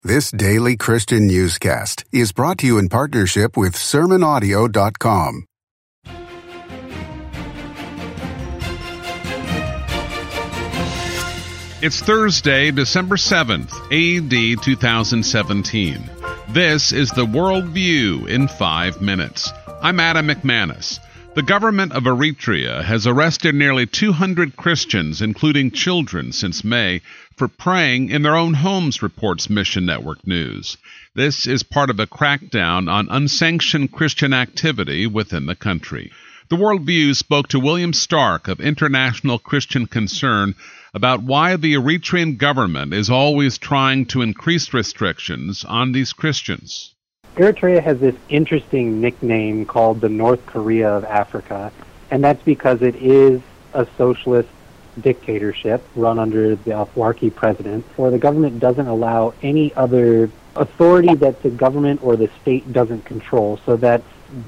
This daily Christian newscast is brought to you in partnership with SermonAudio.com. It's Thursday, December 7th, A.D. 2017. This is the World View in 5 minutes. I'm Adam McManus. The government of Eritrea has arrested nearly 200 Christians, including children, since May, for praying in their own homes, reports Mission Network News. This is part of a crackdown on unsanctioned Christian activity within the country. The World View spoke to William Stark of International Christian Concern about why the Eritrean government is always trying to increase restrictions on these Christians. Eritrea has this interesting nickname called the North Korea of Africa, and that's because it is a socialist dictatorship run under the Afwerki president, where the government doesn't allow any other authority that the government or the state doesn't control. So that's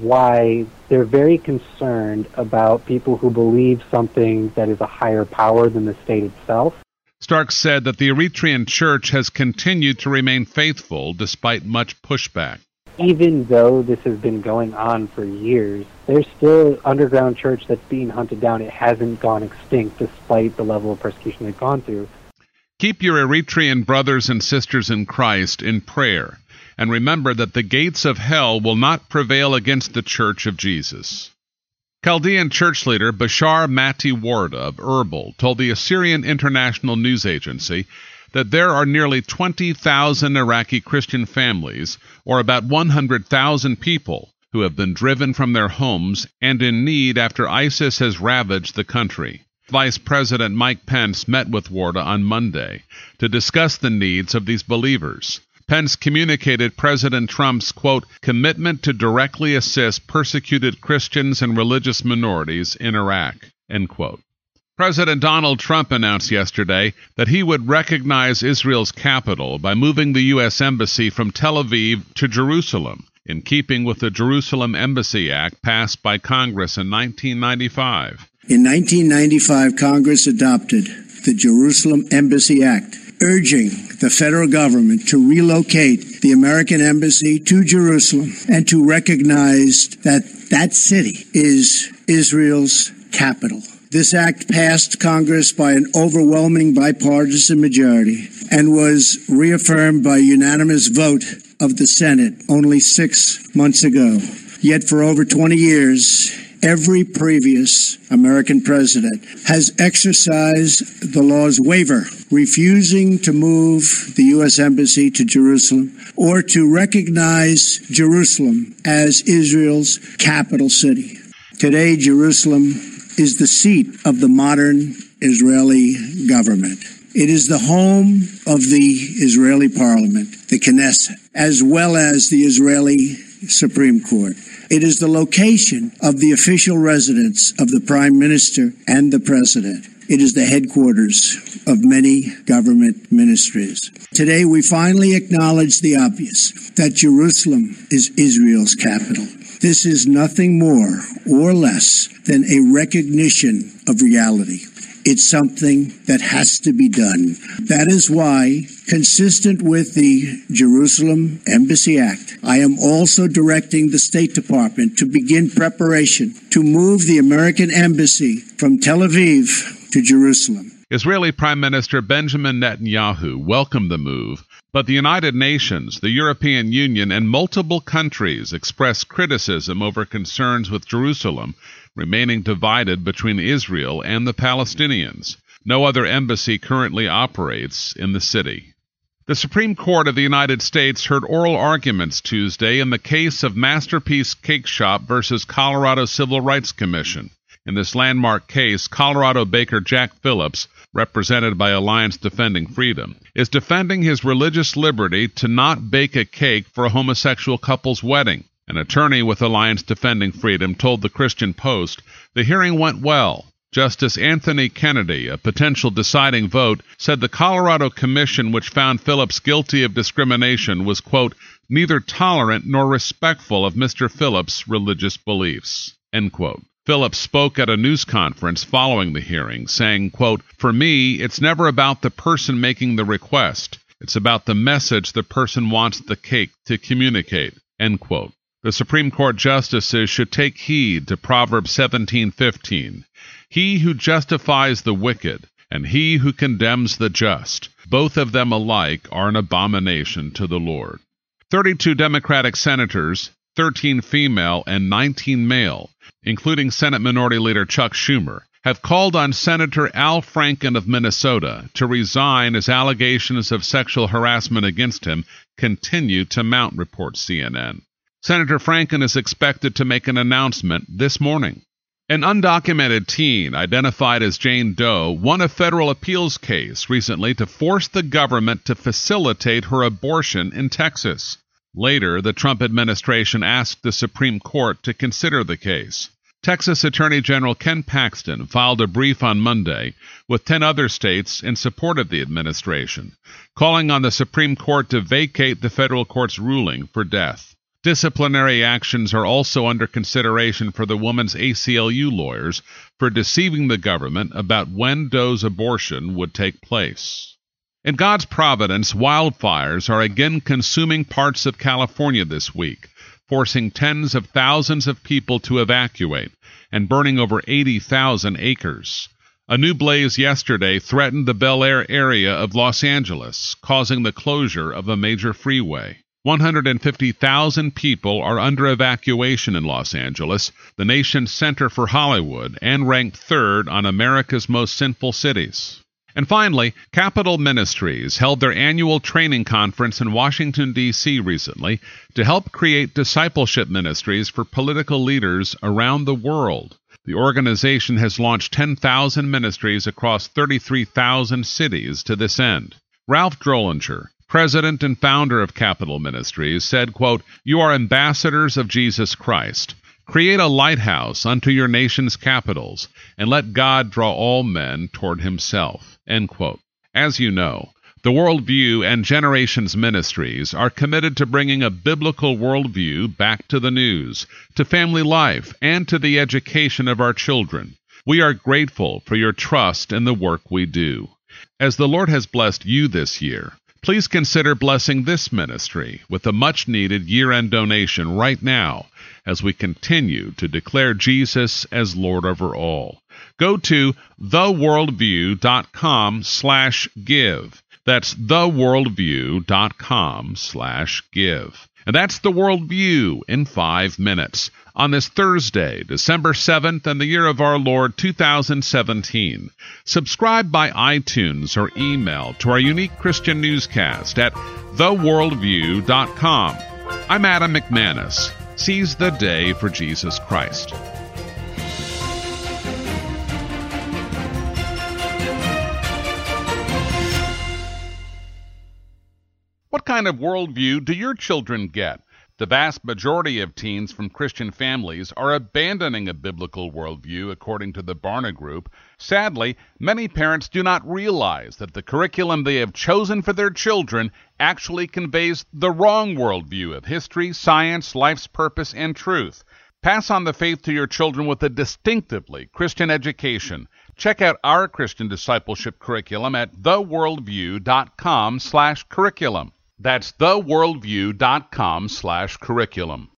why they're very concerned about people who believe something that is a higher power than the state itself. Stark said that the Eritrean church has continued to remain faithful despite much pushback. Even though this has been going on for years, there's still an underground church that's being hunted down. It hasn't gone extinct despite the level of persecution they've gone through. Keep your Eritrean brothers and sisters in Christ in prayer, and remember that the gates of hell will not prevail against the Church of Jesus. Chaldean church leader Bashar Mati Warda of Erbil told the Assyrian International News Agency that there are nearly 20,000 Iraqi Christian families, or about 100,000 people, who have been driven from their homes and in need after ISIS has ravaged the country. Vice President Mike Pence met with Warda on Monday to discuss the needs of these believers. Pence communicated President Trump's, quote, commitment to directly assist persecuted Christians and religious minorities in Iraq, end quote. President Donald Trump announced yesterday that he would recognize Israel's capital by moving the U.S. Embassy from Tel Aviv to Jerusalem, in keeping with the Jerusalem Embassy Act passed by Congress in 1995. In 1995, Congress adopted the Jerusalem Embassy Act, urging the federal government to relocate the American embassy to Jerusalem and to recognize that that city is Israel's capital. This act passed Congress by an overwhelming bipartisan majority and was reaffirmed by a unanimous vote of the Senate only 6 months ago. Yet for over 20 years, every previous American president has exercised the law's waiver, refusing to move the U.S. Embassy to Jerusalem or to recognize Jerusalem as Israel's capital city. Today, Jerusalem is the seat of the modern Israeli government. It is the home of the Israeli parliament, the Knesset, as well as the Israeli Supreme Court. It is the location of the official residence of the Prime Minister and the President. It is the headquarters of many government ministries. Today, we finally acknowledge the obvious, that Jerusalem is Israel's capital. This is nothing more or less than a recognition of reality. It's something that has to be done. That is why, consistent with the Jerusalem Embassy Act, I am also directing the State Department to begin preparation to move the American Embassy from Tel Aviv to Jerusalem. Israeli Prime Minister Benjamin Netanyahu welcomed the move, but the United Nations, the European Union, and multiple countries expressed criticism over concerns with Jerusalem remaining divided between Israel and the Palestinians. No other embassy currently operates in the city. The Supreme Court of the United States heard oral arguments Tuesday in the case of Masterpiece Cake Shop versus Colorado Civil Rights Commission. In this landmark case, Colorado baker Jack Phillips, represented by Alliance Defending Freedom, is defending his religious liberty to not bake a cake for a homosexual couple's wedding. An attorney with Alliance Defending Freedom told the Christian Post the hearing went well. Justice Anthony Kennedy, a potential deciding vote, said the Colorado Commission, which found Phillips guilty of discrimination, was, quote, neither tolerant nor respectful of Mr. Phillips' religious beliefs, end quote. Phillips spoke at a news conference following the hearing, saying, quote, for me, it's never about the person making the request. It's about the message the person wants the cake to communicate, end quote. The Supreme Court justices should take heed to Proverbs 17:15. He who justifies the wicked and he who condemns the just, both of them alike are an abomination to the Lord. 32 Democratic senators, 13 female and 19 male, including Senate Minority Leader Chuck Schumer, have called on Senator Al Franken of Minnesota to resign as allegations of sexual harassment against him continue to mount, reports CNN. Senator Franken is expected to make an announcement this morning. An undocumented teen identified as Jane Doe won a federal appeals case recently to force the government to facilitate her abortion in Texas. Later, the Trump administration asked the Supreme Court to consider the case. Texas Attorney General Ken Paxton filed a brief on Monday with 10 other states in support of the administration, calling on the Supreme Court to vacate the federal court's ruling for death. Disciplinary actions are also under consideration for the woman's ACLU lawyers for deceiving the government about when Doe's abortion would take place. In God's providence, wildfires are again consuming parts of California this week, forcing tens of thousands of people to evacuate and burning over 80,000 acres. A new blaze yesterday threatened the Bel Air area of Los Angeles, causing the closure of a major freeway. 150,000 people are under evacuation in Los Angeles, the nation's center for Hollywood, and ranked third on America's most sinful cities. And finally, Capital Ministries held their annual training conference in Washington, D.C. recently to help create discipleship ministries for political leaders around the world. The organization has launched 10,000 ministries across 33,000 cities to this end. Ralph Drollinger, president and founder of Capital Ministries, said, quote, "You are ambassadors of Jesus Christ. Create a lighthouse unto your nation's capitals, and let God draw all men toward himself." End quote. As you know, the Worldview and Generations Ministries are committed to bringing a biblical worldview back to the news, to family life, and to the education of our children. We are grateful for your trust in the work we do. As the Lord has blessed you this year, please consider blessing this ministry with a much-needed year-end donation right now as we continue to declare Jesus as Lord over all. Go to theworldview.com/give. That's theworldview.com/give. And that's The Worldview in 5 minutes on this Thursday, December 7th, in the year of our Lord 2017. Subscribe by iTunes or email to our unique Christian newscast at theworldview.com. I'm Adam McManus. Seize the day for Jesus Christ. What kind of worldview do your children get? The vast majority of teens from Christian families are abandoning a biblical worldview, according to the Barna Group. Sadly, many parents do not realize that the curriculum they have chosen for their children actually conveys the wrong worldview of history, science, life's purpose, and truth. Pass on the faith to your children with a distinctively Christian education. Check out our Christian discipleship curriculum at theworldview.com/curriculum. That's theworldview.com/curriculum.